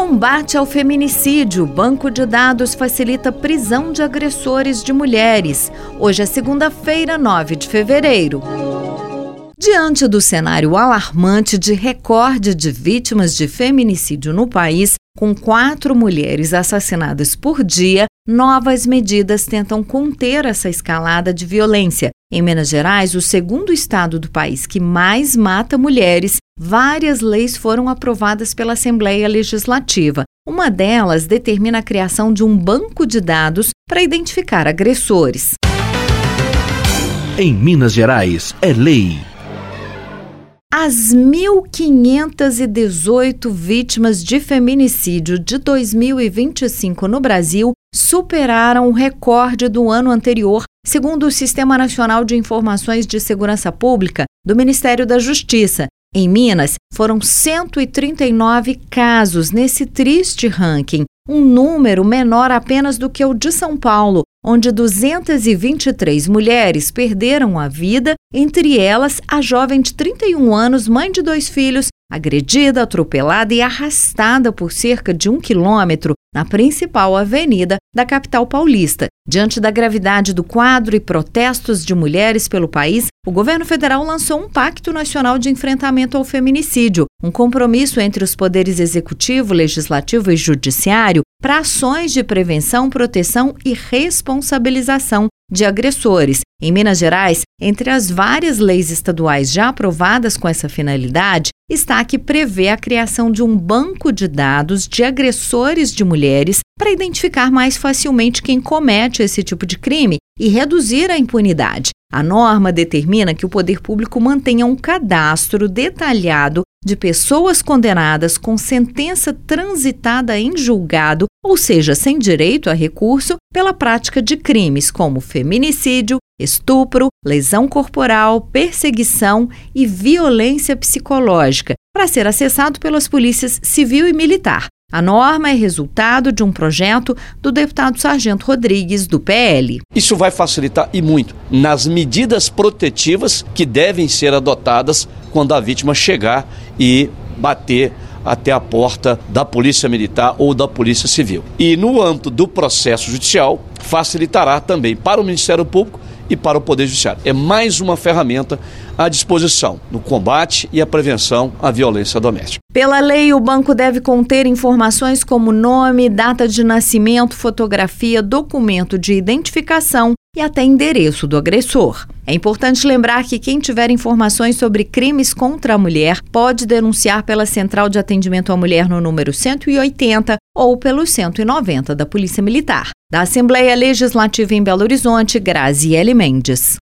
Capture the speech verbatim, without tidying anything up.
Combate ao feminicídio. Banco de dados facilita prisão de agressores de mulheres. Hoje é segunda-feira, nove de fevereiro. Diante do cenário alarmante de recorde de vítimas de feminicídio no país, com quatro mulheres assassinadas por dia, novas medidas tentam conter essa escalada de violência. Em Minas Gerais, o segundo estado do país que mais mata mulheres, várias leis foram aprovadas pela Assembleia Legislativa. Uma delas determina a criação de um banco de dados para identificar agressores. Em Minas Gerais, é lei. As mil quinhentas e dezoito vítimas de feminicídio de dois mil e vinte e cinco no Brasil superaram o recorde do ano anterior, segundo o Sistema Nacional de Informações de Segurança Pública do Ministério da Justiça. Em Minas, foram cento e trinta e nove casos nesse triste ranking, um número menor apenas do que o de São Paulo, onde duzentas e vinte e três mulheres perderam a vida, entre elas a jovem de trinta e um anos, mãe de dois filhos, agredida, atropelada e arrastada por cerca de um quilômetro na principal avenida da capital paulista. Diante da gravidade do quadro e protestos de mulheres pelo país, o governo federal lançou um Pacto Nacional de Enfrentamento ao Feminicídio, um compromisso entre os poderes executivo, legislativo e judiciário para ações de prevenção, proteção e responsabilização de agressores. Em Minas Gerais, entre as várias leis estaduais já aprovadas com essa finalidade, está a que prevê a criação de um banco de dados de agressores de mulheres para identificar mais facilmente quem comete esse tipo de crime e reduzir a impunidade. A norma determina que o poder público mantenha um cadastro detalhado de pessoas condenadas com sentença transitada em julgado, ou seja, sem direito a recurso, pela prática de crimes como feminicídio, estupro, lesão corporal, perseguição e violência psicológica, para ser acessado pelas polícias civil e militar. A norma é resultado de um projeto do deputado Sargento Rodrigues, do P L. Isso vai facilitar e muito nas medidas protetivas que devem ser adotadas quando a vítima chegar e bater até a porta da Polícia Militar ou da Polícia Civil. E no âmbito do processo judicial, facilitará também para o Ministério Público e para o Poder Judiciário. É mais uma ferramenta à disposição no combate e a prevenção à violência doméstica. Pela lei, o banco deve conter informações como nome, data de nascimento, fotografia, documento de identificação e até endereço do agressor. É importante lembrar que quem tiver informações sobre crimes contra a mulher pode denunciar pela Central de Atendimento à Mulher no número cento e oitenta ou pelo cento e noventa da Polícia Militar. Da Assembleia Legislativa em Belo Horizonte, Graziele Mendes.